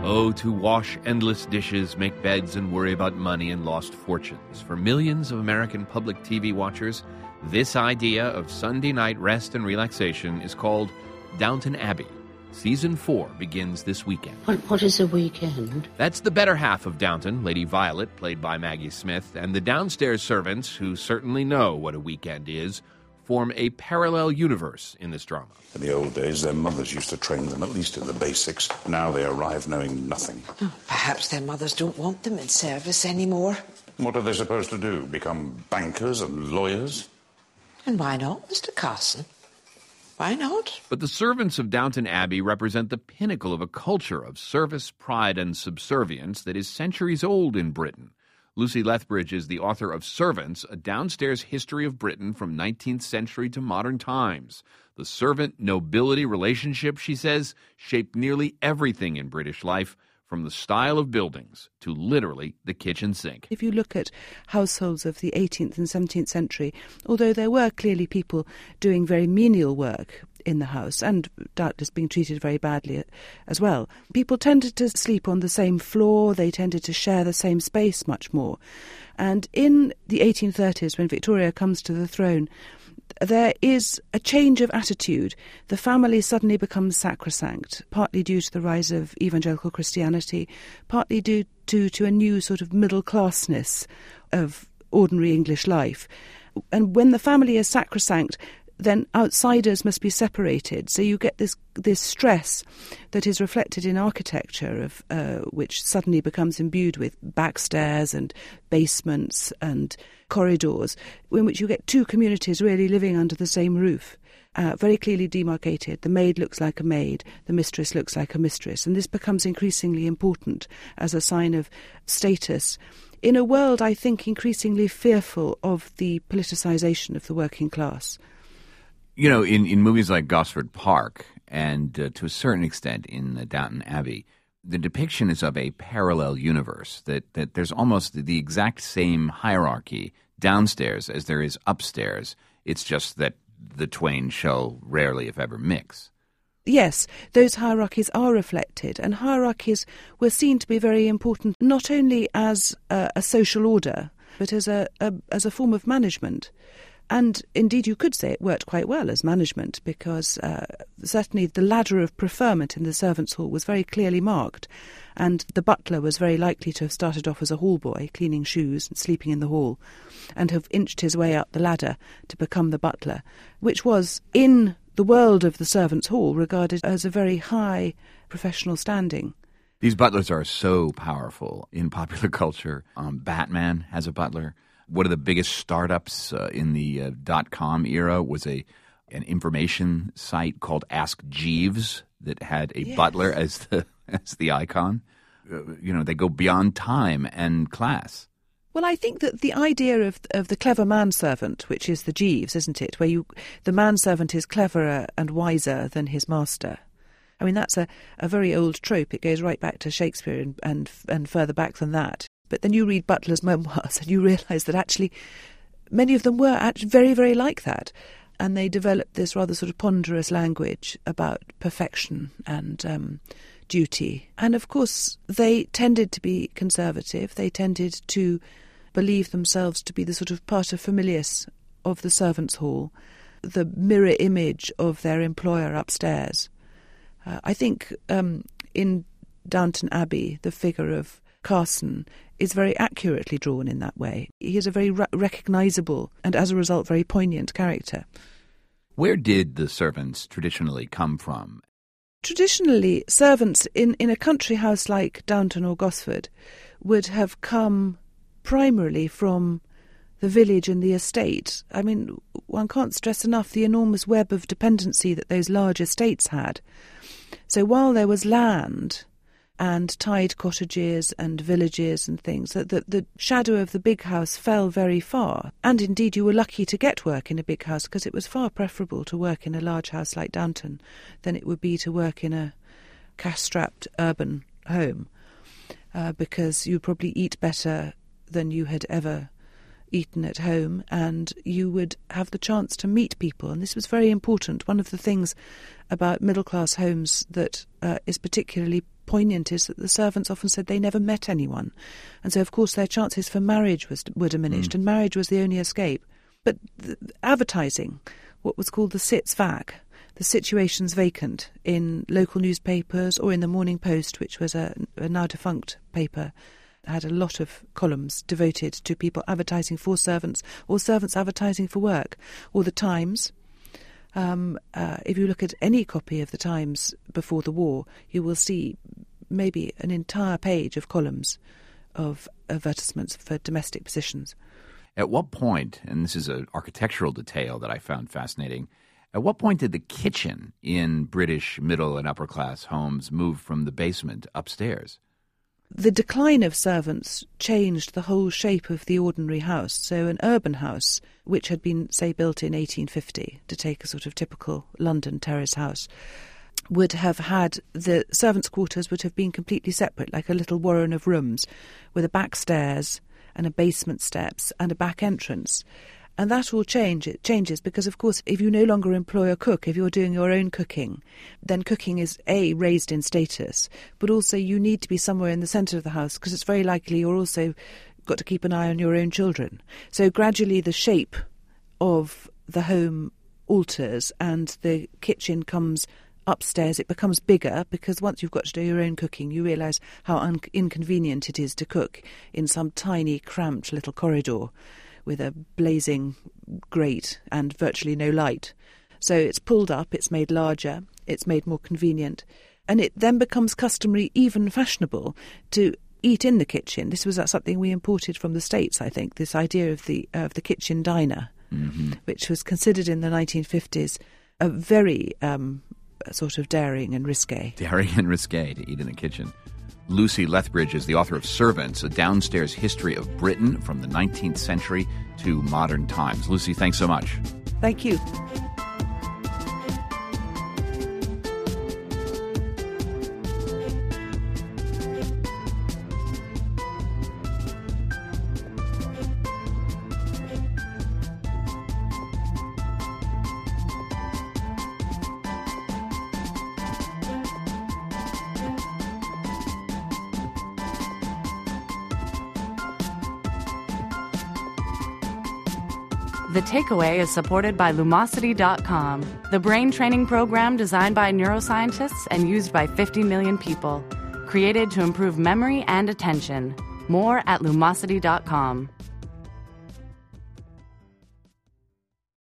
Oh, to wash endless dishes, make beds, and worry about money and lost fortunes. For millions of American public TV watchers, this idea of Sunday night rest and relaxation is called Downton Abbey. Season 4 begins this weekend. What is a weekend? That's the better half of Downton, Lady Violet, played by Maggie Smith, and the downstairs servants, who certainly know what a weekend is, form a parallel universe in this drama. In the old days, their mothers used to train them, at least in the basics. Now they arrive knowing nothing. Oh, perhaps their mothers don't want them in service anymore. What are they supposed to do? Become bankers and lawyers? And why not, Mr. Carson? Why not? But the servants of Downton Abbey represent the pinnacle of a culture of service, pride, and subservience that is centuries old in Britain. Lucy Lethbridge is the author of Servants, a downstairs history of Britain from 19th century to modern times. The servant-nobility relationship, she says, shaped nearly everything in British life, from the style of buildings to literally the kitchen sink. If you look at households of the 18th and 17th century, although there were clearly people doing very menial work in the house and doubtless being treated very badly as well, people tended to sleep on the same floor, they tended to share the same space much more. And in the 1830s, when Victoria comes to the throne, there is a change of attitude. The family suddenly becomes sacrosanct, partly due to the rise of evangelical Christianity, partly due to a new sort of middle-classness of ordinary English life. And when the family is sacrosanct, then outsiders must be separated. So you get this stress that is reflected in architecture, of which suddenly becomes imbued with backstairs and basements and corridors, in which you get two communities really living under the same roof, very clearly demarcated. The maid looks like a maid, the mistress looks like a mistress, and this becomes increasingly important as a sign of status in a world, I think, increasingly fearful of the politicisation of the working class. You know, in movies like Gosford Park and to a certain extent in Downton Abbey, the depiction is of a parallel universe, that there's almost the exact same hierarchy downstairs as there is upstairs. It's just that the twain shall rarely, if ever, mix. Yes, those hierarchies are reflected, and hierarchies were seen to be very important not only as a social order, but as a form of management. And indeed, you could say it worked quite well as management, because certainly the ladder of preferment in the servants' hall was very clearly marked, and the butler was very likely to have started off as a hall boy, cleaning shoes and sleeping in the hall, and have inched his way up the ladder to become the butler, which was, in the world of the servants' hall, regarded as a very high professional standing. These butlers are so powerful in popular culture. Batman has a butler. One of the biggest startups in the .com era was an information site called Ask Jeeves that had a butler as the icon. They go beyond time and class. Well, I think that the idea of the clever manservant, which is the Jeeves, isn't it, where the manservant is cleverer and wiser than his master. I mean, that's a very old trope. It goes right back to Shakespeare and further back than that. But then you read Butler's memoirs and you realise that actually many of them were actually very, very like that. And they developed this rather sort of ponderous language about perfection and duty. And of course, they tended to be conservative. They tended to believe themselves to be the sort of paterfamilias of the servants' hall, the mirror image of their employer upstairs. I think in Downton Abbey, the figure of Carson is very accurately drawn in that way. He is a very recognisable and, as a result, very poignant character. Where did the servants traditionally come from? Traditionally, servants in a country house like Downton or Gosford would have come primarily from the village and the estate. I mean, one can't stress enough the enormous web of dependency that those large estates had. So while there was land and tied cottages and villages and things, that the shadow of the big house fell very far. And indeed you were lucky to get work in a big house, because it was far preferable to work in a large house like Downton than it would be to work in a cash-strapped urban home, because you'd probably eat better than you had ever eaten at home, and you would have the chance to meet people. And this was very important. One of the things about middle-class homes that is particularly poignant is that the servants often said they never met anyone. And so, of course, their chances for marriage were diminished, and marriage was the only escape. But advertising, what was called the Sitzvak, the situations vacant, in local newspapers or in the Morning Post, which was a now defunct paper, had a lot of columns devoted to people advertising for servants or servants advertising for work. Or the Times. If you look at any copy of the Times before the war, you will see maybe an entire page of columns of advertisements for domestic positions. At what point, and this is an architectural detail that I found fascinating, at what point did the kitchen in British middle and upper class homes move from the basement upstairs? The decline of servants changed the whole shape of the ordinary house. So an urban house, which had been, say, built in 1850, to take a sort of typical London terrace house, would have had the servants' quarters would have been completely separate, like a little warren of rooms, with a back stairs and a basement steps and a back entrance. And that all changes because, of course, if you no longer employ a cook, if you're doing your own cooking, then cooking is, A, raised in status, but also you need to be somewhere in the centre of the house because it's very likely you're also got to keep an eye on your own children. So gradually the shape of the home alters and the kitchen comes upstairs. It becomes bigger because once you've got to do your own cooking, you realise how inconvenient it is to cook in some tiny, cramped little corridor with a blazing grate and virtually no light. So it's pulled up, it's made larger, it's made more convenient, and it then becomes customary, even fashionable, to eat in the kitchen. This was something we imported from the States, I think, this idea of the kitchen diner, which was considered in the 1950s a very sort of daring and risque. Daring and risque to eat in the kitchen. Lucy Lethbridge is the author of Servants, a downstairs history of Britain from the 19th century to modern times. Lucy, thanks so much. Thank you. The Takeaway is supported by Lumosity.com, the brain training program designed by neuroscientists and used by 50 million people. Created to improve memory and attention. More at Lumosity.com.